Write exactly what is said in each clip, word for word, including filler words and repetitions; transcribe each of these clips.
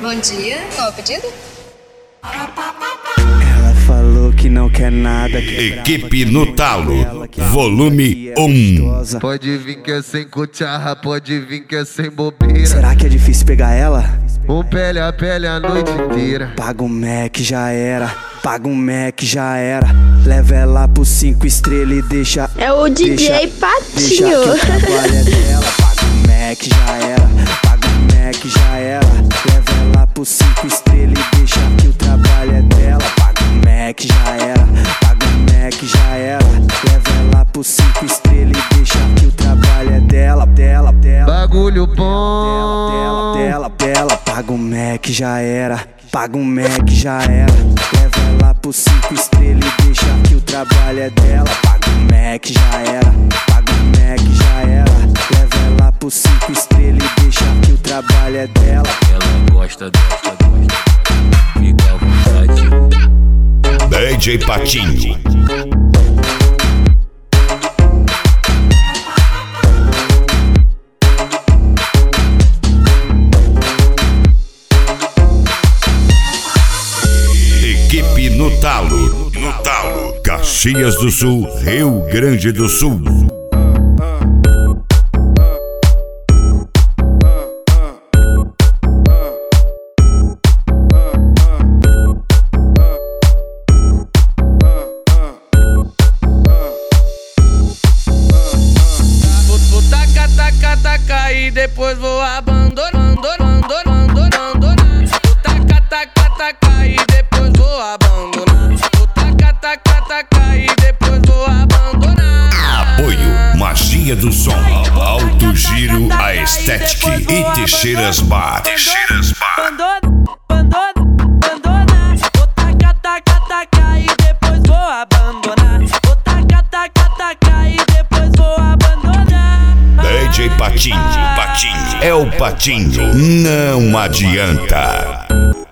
Bom dia, qual é o pedido? Ela falou que não quer nada. Equipe no talo, volume um. Pode vir que é sem cucharra, pode vir que é sem bobeira. Será que é difícil pegar ela? Um pele a pele a noite inteira. Paga um Mac, já era. Paga um Mac, já era. Leva ela pro cinco estrelas e deixa. É o D J deixa, Patinho. Deixa que o trabalho é dela. Paga um Mac, já era. Paga um Mac, já era. Leva ela pro cinco estrelas e deixa que o trabalho é dela. Paga um Mac, já era. Paga um Mac, já era. Leva ela pro cinco estrelas e deixa que o trabalho é dela. Dela, dela. Bagulho bom. Dela, dela, dela. Paga um Mac, já era. Paga um Mac, já era. Leva ela pro cinco estrelas e deixa que o trabalho é dela. Paga um Mac, já era. Paga um Mac, já era. Leva ela pro cinco estrelas e deixa que o trabalho é dela. Ela gosta, gosta, gosta. Fica à vontade. D J Patinho. Equipe no talo, no talo, Caxias do Sul, Rio Grande do Sul. Vou tacar, tacar, tacar e depois vou abandonar, abandonar, abandonar. Vou tacar, tacar, tacar e depois vou abandonar. Vou tacar, tacar, tacar e depois vou abandonar. Apoio Magia do Som, Alto Giro, a Estética e Teixeiras Bar. Teixeiras Bar. Abandona, abandona, abandona. Vou tacar, tacar, tacar e depois vou abandonar. Vou tacar, tacar, tacar e depois vou abandonar. D J Patinho, Patinho, é o Patinho, não adianta.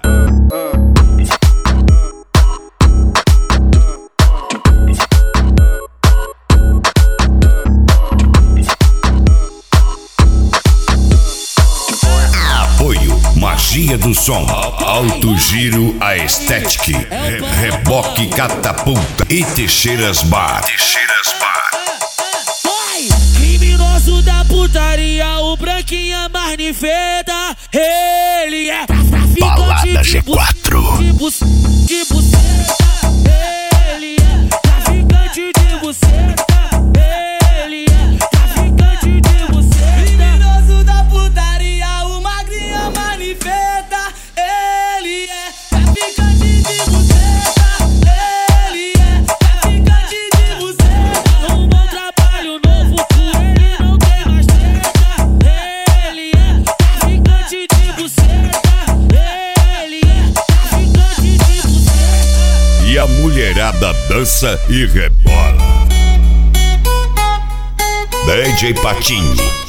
Apoio Magia do Som, Alto Giro, a Estética, Re Reboque Catapulta e Teixeiras Bar. Teixeiras Bar. Criminoso da putaria, o branquinha marnifeta. Ele é traficante Balada G quatro. de buceta, de buceta. Ele é traficante de buceta. Ele é traficante de buceta. Criminoso da putaria, o magrinha marnifeta. Ele é traficante de buceta. Ele é traficante de buceta. Um bom trabalho novo, por ele não tem mais treta. Ele é traficante de buceta. Ele é traficante de buceta. E a mulherada dança e rebola. D J Patinho.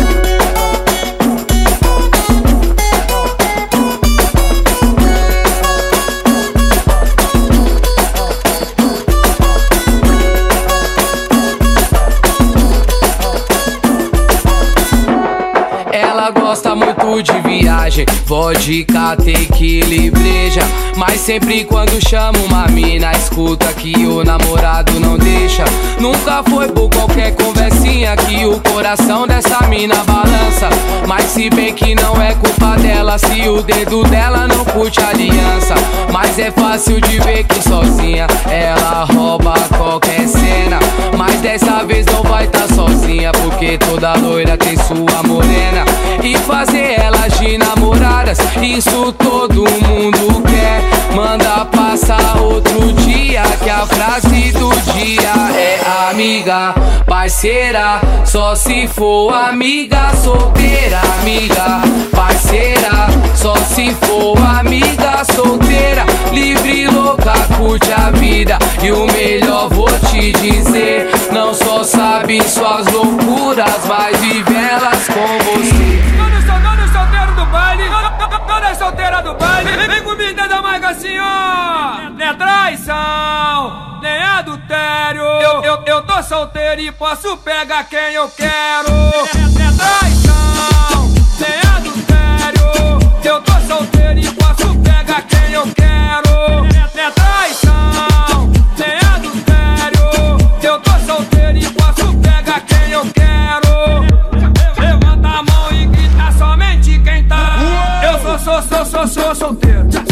Ela gosta muito de viagem, vodka, tequila e breja. Mas sempre quando chama uma mina, escuta que o namorado não deixa. Nunca foi por qualquer conversinha que o coração dessa mina balança. Mas se bem que não é culpa dela, se o dedo dela não curte a aliança. Mas é fácil de ver que sozinha ela rouba qualquer cena. Mas dessa vez não vai tá sozinha, porque toda loira tem sua morena. E fazer elas de namoradas, isso todo mundo quer. Manda passar outro dia, que a frase do dia é amiga, parceira. Só se for amiga solteira, amiga, parceira. Só se for amiga solteira, livre, louca, curte a vida. E o melhor vou te dizer, não só sabe suas loucuras, mas vive elas com você. Todos solteiros do baile, todas solteiras do baile, vem comigo dentro da marca assim, ó. Não é traição, nem adultério. Eu, eu, eu tô solteiro e posso pegar quem eu quero. Não é traição, nem adultério. Eu tô solteiro e posso pegar quem eu quero. Não é traição, nem adultério. Eu tô solteiro e posso pegar quem eu quero. Levanta a mão e grita somente quem tá. Eu sou, sou, sou, sou, sou solteiro.